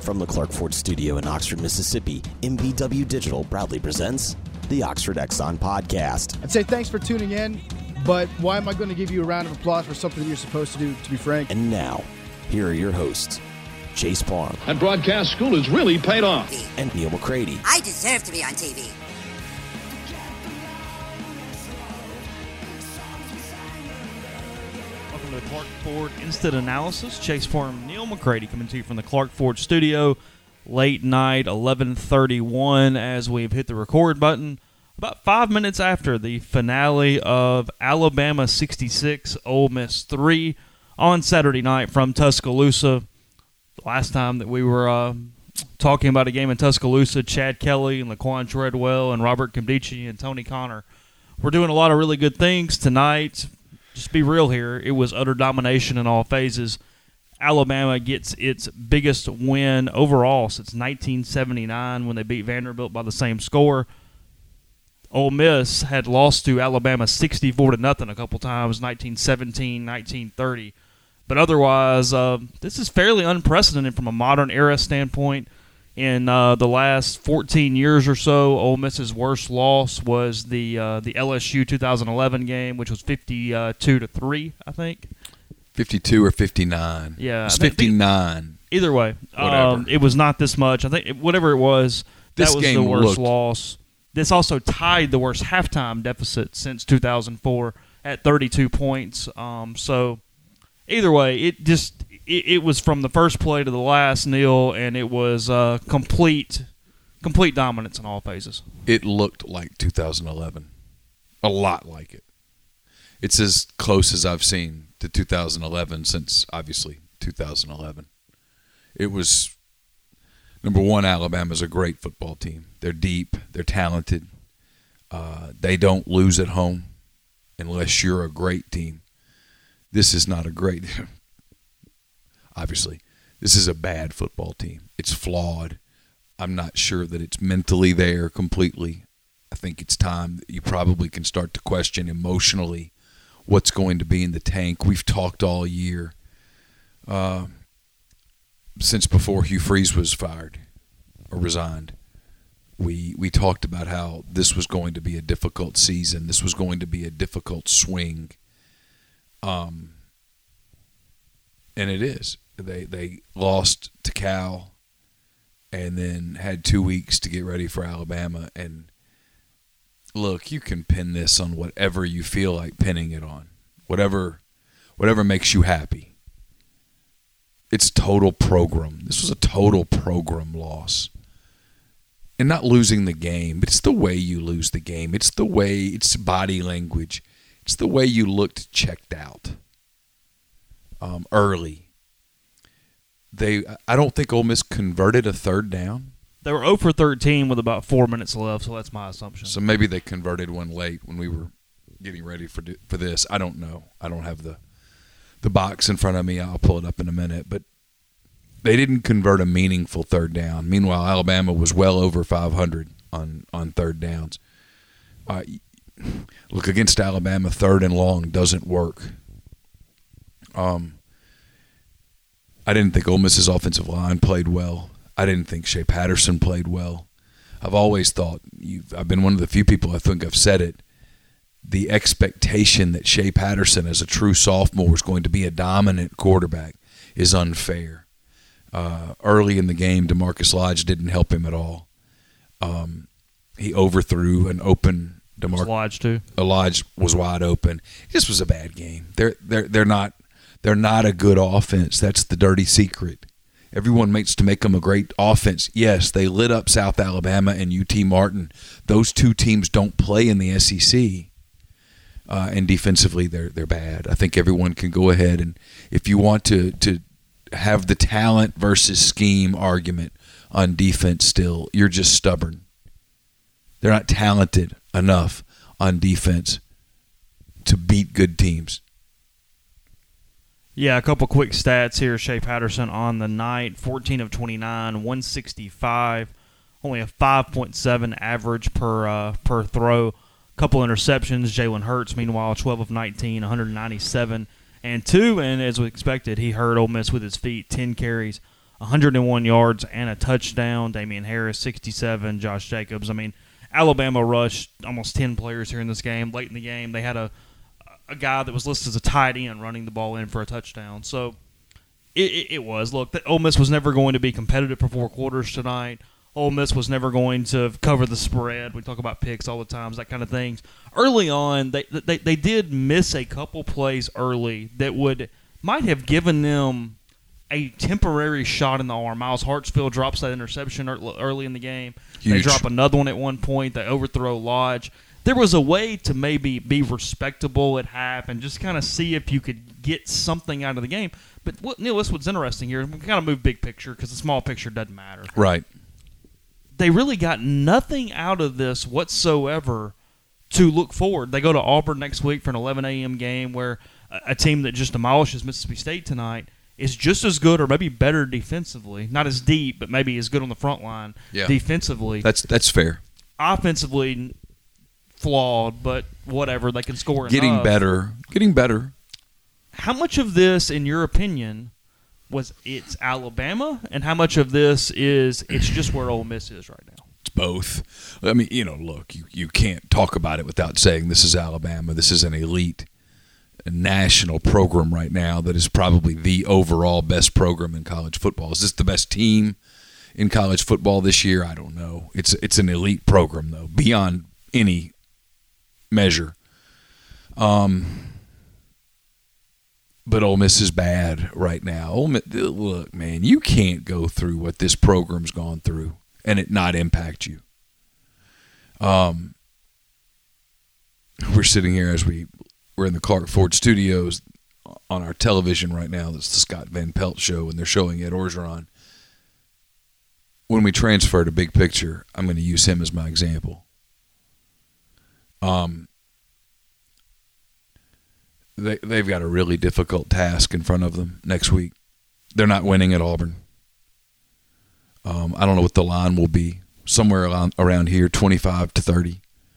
From the Clark Ford Studio in Oxford, Mississippi, MVW Digital proudly presents the Oxford Exxon Podcast. I'd say thanks for tuning in, but why am I going to give you a round of applause for something that you're supposed to do, to be frank? And now, here are your hosts, Chase Parham. And broadcast school has really paid off. And Neil McCready. I deserve to be on TV. Welcome to the Clark Ford Instant Analysis. Chase Parham, Neil McCready coming to you from the Clark Ford Studio. Late night, 11:31, as we've hit the record button. About 5 minutes after the finale of Alabama 66, Ole Miss 3 on Saturday night from Tuscaloosa. The last time that we were talking about a game in Tuscaloosa, Chad Kelly and Laquan Treadwell and Robert Nkemdiche and Tony Connor were doing a lot of really good things. Tonight, just be real here, it was utter domination in all phases. Alabama gets its biggest win overall since 1979 when they beat Vanderbilt by the same score. Ole Miss had lost to Alabama 64-0 a couple times, 1917, 1930. But otherwise, this is fairly unprecedented from a modern era standpoint. In the last 14 years or so, Ole Miss's worst loss was the LSU 2011 game, which was 52-3, I think. 52 or 59. Yeah, it's 59. Either way, it was not this much. I think whatever it was, that was the worst loss. This also tied the worst halftime deficit since 2004 at 32 points. So either way, it was from the first play to the last, Neil, and it was complete dominance in all phases. It looked like 2011, a lot like it. It's as close as I've seen to 2011 since, obviously, 2011. It was, number one, Alabama's a great football team. They're deep. They're talented. They don't lose at home unless you're a great team. This is not a great – obviously, this is a bad football team. It's flawed. I'm not sure that it's mentally there completely. I think it's time that you probably can start to question emotionally what's going to be in the tank. We've talked all year since before Hugh Freeze was fired or resigned. We talked about how this was going to be a difficult season. This was going to be a difficult swing. And it is. They lost to Cal and then had 2 weeks to get ready for Alabama. And look, you can pin this on whatever you feel like pinning it on. Whatever makes you happy. It's total program. This was a total program loss. And not losing the game, but it's the way you lose the game. It's body language. It's the way you looked checked out early. I don't think Ole Miss converted a third down. They were 0 for 13 with about 4 minutes left, so that's my assumption. So maybe they converted one late when we were getting ready for this. I don't know. I don't have the box in front of me. I'll pull it up in a minute. But they didn't convert a meaningful third down. Meanwhile, Alabama was well over 500 on third downs. Look, against Alabama, third and long doesn't work. I didn't think Ole Miss's offensive line played well. I didn't think Shea Patterson played well. I've always thought, I've been one of the few people, I think I've said it, the expectation that Shea Patterson as a true sophomore is going to be a dominant quarterback is unfair. Early in the game, DeMarcus Lodge didn't help him at all. He overthrew an open DeMarcus. Lodge too. Lodge was wide open. This was a bad game. They're not a good offense. That's the dirty secret. Everyone makes to make them a great offense. Yes, they lit up South Alabama and UT Martin. Those two teams don't play in the SEC. And defensively, they're bad. I think everyone can go ahead and if you want to have the talent versus scheme argument on defense still, you're just stubborn. They're not talented enough on defense to beat good teams. Yeah, a couple quick stats here. Shea Patterson on the night, 14 of 29, 165, only a 5.7 average per throw. Couple interceptions. Jalen Hurts, meanwhile, 12 of 19, 197 and 2. And as we expected, he hurt Ole Miss with his feet, 10 carries, 101 yards and a touchdown. Damian Harris, 67. Josh Jacobs. I mean, Alabama rushed almost 10 players here in this game. Late in the game, they had a guy that was listed as a tight end running the ball in for a touchdown. So it was. Look, Ole Miss was never going to be competitive for 4 quarters tonight. Ole Miss was never going to cover the spread. We talk about picks all the time, that kind of things. Early on, they did miss a couple plays early that might have given them a temporary shot in the arm. Miles Hartsfield drops that interception early in the game. Huge. They drop another one at one point. They overthrow Lodge. There was a way to maybe be respectable at half and just kind of see if you could get something out of the game. But Neil, this what's interesting here. We kind of move big picture because the small picture doesn't matter. Right. They really got nothing out of this whatsoever to look forward. They go to Auburn next week for an 11 a.m. game where a team that just demolishes Mississippi State tonight is just as good or maybe better defensively. Not as deep, but maybe as good on the front line defensively. That's fair. Offensively, flawed, but whatever. They can score Getting enough. Getting better. How much of this, in your opinion, was it's Alabama, and how much of this is it's just where Ole Miss is right now? It's both. I mean, look, you can't talk about it without saying this is Alabama. This is an elite national program right now that is probably the overall best program in college football. Is this the best team in college football this year? I don't know. It's an elite program, though, beyond any measure. But Ole Miss is bad right now. Look, man, you can't go through what this program's gone through and it not impact you. We're sitting here as we're in the Clark Ford Studios on our television right now. It's the Scott Van Pelt show, and they're showing Ed Orgeron. When we transfer to big picture, I'm going to use him as my example. They've got a really difficult task in front of them next week. They're not winning at Auburn. I don't know what the line will be. Somewhere around here, 25-30.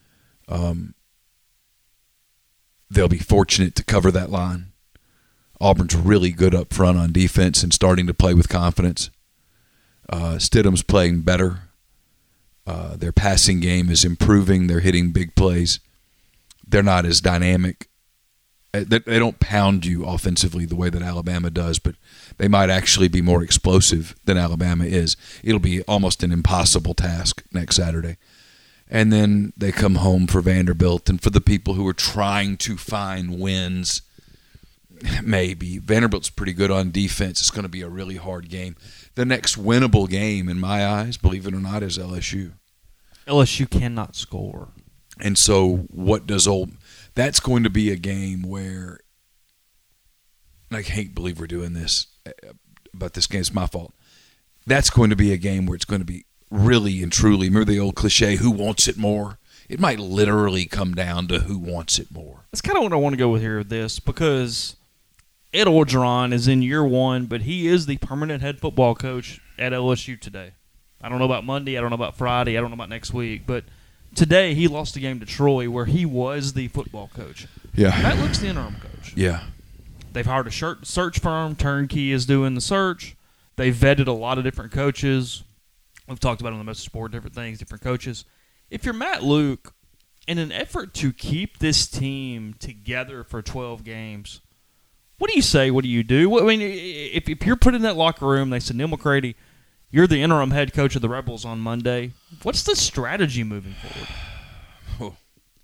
They'll be fortunate to cover that line. Auburn's really good up front on defense and starting to play with confidence. Stidham's playing better. Their passing game is improving. They're hitting big plays. They're not as dynamic. They don't pound you offensively the way that Alabama does, but they might actually be more explosive than Alabama is. It'll be almost an impossible task next Saturday. And then they come home for Vanderbilt. And for the people who are trying to find wins, maybe. Vanderbilt's pretty good on defense. It's going to be a really hard game. The next winnable game, in my eyes, believe it or not, is LSU. LSU cannot score. And so what does that's going to be a game where, and I can't believe we're doing this, but this game, it's my fault. That's going to be a game where it's going to be really and truly, remember the old cliche, who wants it more? It might literally come down to who wants it more. That's kind of what I want to go with here with this, because Ed Orgeron is in year one, but he is the permanent head football coach at LSU today. I don't know about Monday, I don't know about Friday, I don't know about next week, but today he lost a game to Troy where he was the football coach. Yeah. Matt Luke's the interim coach. Yeah. They've hired a search firm. Turnkey is doing the search. They've vetted a lot of different coaches. We've talked about it on the Message Sport, different things, different coaches. If you're Matt Luke, in an effort to keep this team together for 12 games, what do you say? What do you do? I mean, if you're put in that locker room, they said, Neil McCready, you're the interim head coach of the Rebels on Monday. What's the strategy moving forward? Oh.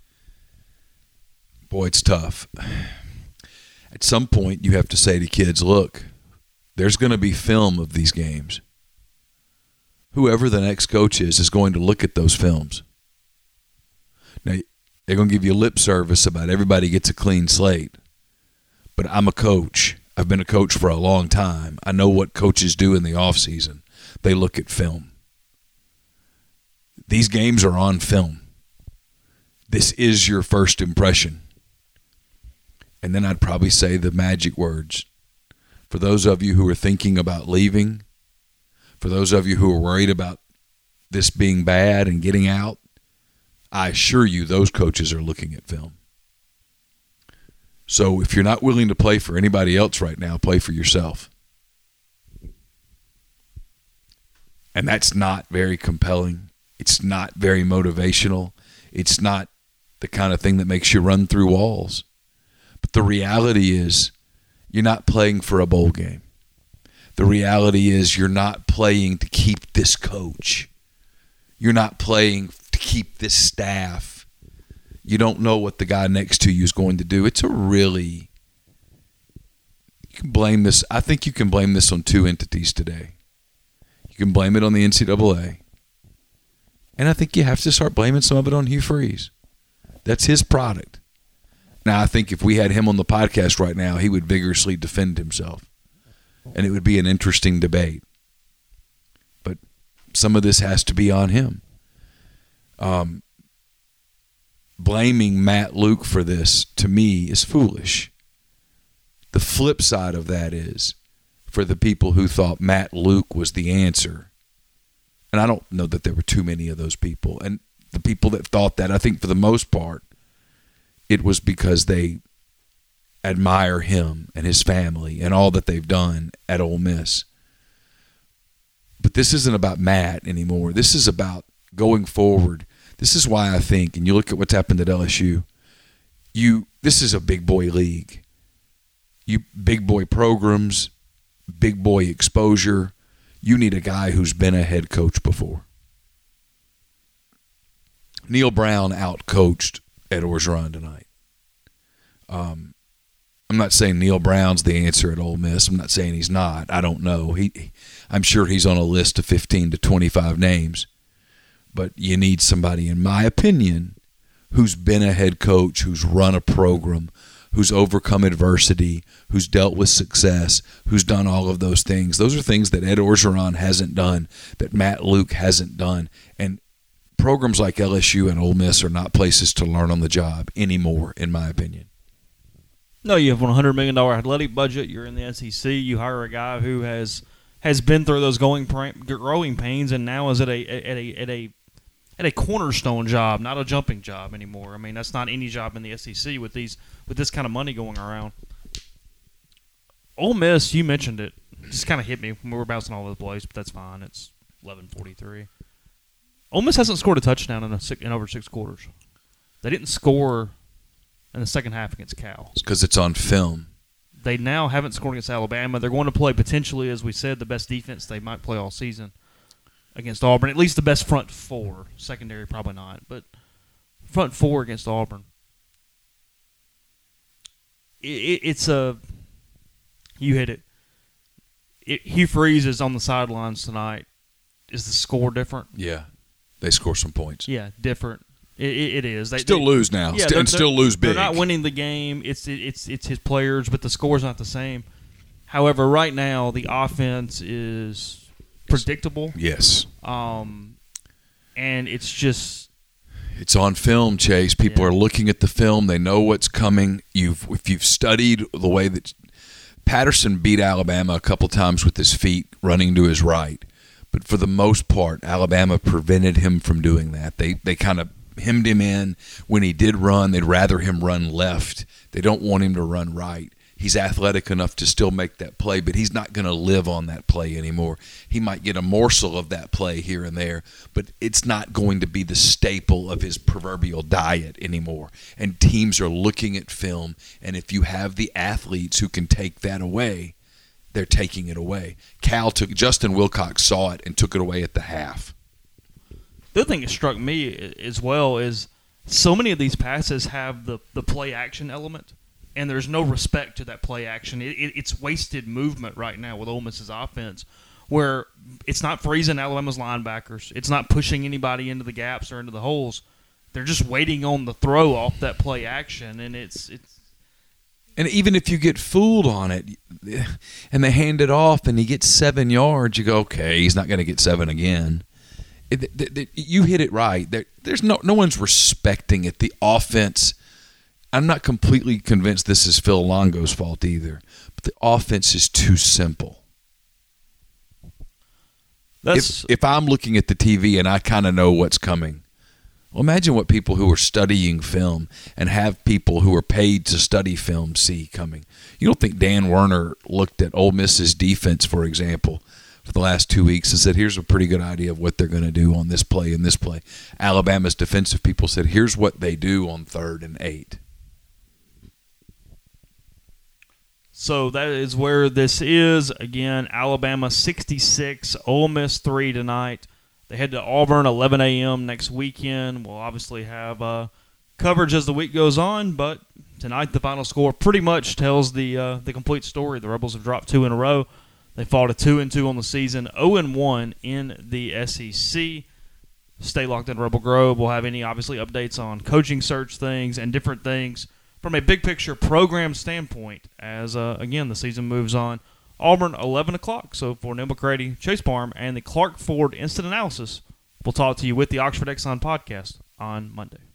Boy, it's tough. At some point, you have to say to kids, look, there's going to be film of these games. Whoever the next coach is going to look at those films. Now, they're going to give you lip service about everybody gets a clean slate. But I'm a coach. I've been a coach for a long time. I know what coaches do in the offseason. They look at film. These games are on film. This is your first impression. And then I'd probably say the magic words. For those of you who are thinking about leaving, for those of you who are worried about this being bad and getting out, I assure you those coaches are looking at film. So if you're not willing to play for anybody else right now, play for yourself. And that's not very compelling. It's not very motivational. It's not the kind of thing that makes you run through walls. But the reality is you're not playing for a bowl game. The reality is you're not playing to keep this coach. You're not playing to keep this staff. You don't know what the guy next to you is going to do. It's a really... You can blame this. I think you can blame this on two entities today. You can blame it on the NCAA. And I think you have to start blaming some of it on Hugh Freeze. That's his product. Now, I think if we had him on the podcast right now, he would vigorously defend himself. And it would be an interesting debate. But some of this has to be on him. Blaming Matt Luke for this, to me, is foolish. The flip side of that is, for the people who thought Matt Luke was the answer, and I don't know that there were too many of those people, and the people that thought that, I think for the most part, it was because they admire him and his family and all that they've done at Ole Miss. But this isn't about Matt anymore. This is about going forward. This is why I think, and you look at what's happened at LSU, this is a big boy league. You big boy programs, big boy exposure. You need a guy who's been a head coach before. Neil Brown out-coached Ed Orgeron tonight. I'm not saying Neil Brown's the answer at Ole Miss. I'm not saying he's not. I don't know. I'm sure he's on a list of 15 to 25 names. But you need somebody, in my opinion, who's been a head coach, who's run a program, who's overcome adversity, who's dealt with success, who's done all of those things. Those are things that Ed Orgeron hasn't done, that Matt Luke hasn't done. And programs like LSU and Ole Miss are not places to learn on the job anymore, in my opinion. No, you have a $100 million athletic budget. You're in the SEC. You hire a guy who has been through those growing pains, and now is at a cornerstone job, not a jumping job anymore. I mean, that's not any job in the SEC with this kind of money going around. Ole Miss, you mentioned it, just kind of hit me when we were bouncing all over the place, but that's fine. It's 11:43. Ole Miss hasn't scored a touchdown in over 6 quarters. They didn't score in the second half against Cal. It's because it's on film. They now haven't scored against Alabama. They're going to play potentially, as we said, the best defense they might play all season against Auburn. At least the best front four. Secondary, probably not. But front four against Auburn. It's a... You hit it. Hugh Freeze is on the sidelines tonight. Is the score different? Yeah. They score some points. Yeah, different. It is. They still lose now. Yeah, still lose big. They're not winning the game. It's his players, but the score's not the same. However, right now the offense is predictable. Yes. And it's just... It's on film, Chase. People are looking at the film. They know what's coming. If you've studied the way that Patterson beat Alabama a couple times with his feet running to his right, but for the most part, Alabama prevented him from doing that. They kind of hemmed him in. When he did run, they'd rather him run left. They don't want him to run right. He's athletic enough to still make that play, but he's not going to live on that play anymore. He might get a morsel of that play here and there, but it's not going to be the staple of his proverbial diet anymore. And teams are looking at film, and if you have the athletes who can take that away, they're taking it away. Justin Wilcox saw it and took it away at the half. The other thing that struck me as well is so many of these passes have the play action element, and there's no respect to that play action. It's wasted movement right now with Ole Miss's offense, where it's not freezing Alabama's linebackers. It's not pushing anybody into the gaps or into the holes. They're just waiting on the throw off that play action, and it's. And even if you get fooled on it, and they hand it off, and he gets 7 yards, you go, okay, he's not going to get 7 again. You hit it right. There's no one's respecting it. The offense, I'm not completely convinced this is Phil Longo's fault either, but the offense is too simple. If I'm looking at the TV and I kind of know what's coming, well, imagine what people who are studying film and have people who are paid to study film see coming. You don't think Dan Werner looked at Ole Miss's defense, for example, for the last 2 weeks and said, here's a pretty good idea of what they're going to do on this play and this play. Alabama's defensive people said, here's what they do on 3rd and 8. So that is where this is. Again, Alabama 66, Ole Miss 3 tonight. They head to Auburn 11 a.m. next weekend. We'll obviously have coverage as the week goes on, but tonight the final score pretty much tells the complete story. The Rebels have dropped 2 in a row. They fall to 2-2 on the season, 0-1 in the SEC. Stay locked in Rebel Grove. We'll have any, obviously, updates on coaching search things and different things from a big-picture program standpoint as, again, the season moves on. Auburn, 11 o'clock. So for Neil McCready, Chase Parham, and the Clark Ford Instant Analysis, we'll talk to you with the Oxford Exxon podcast on Monday.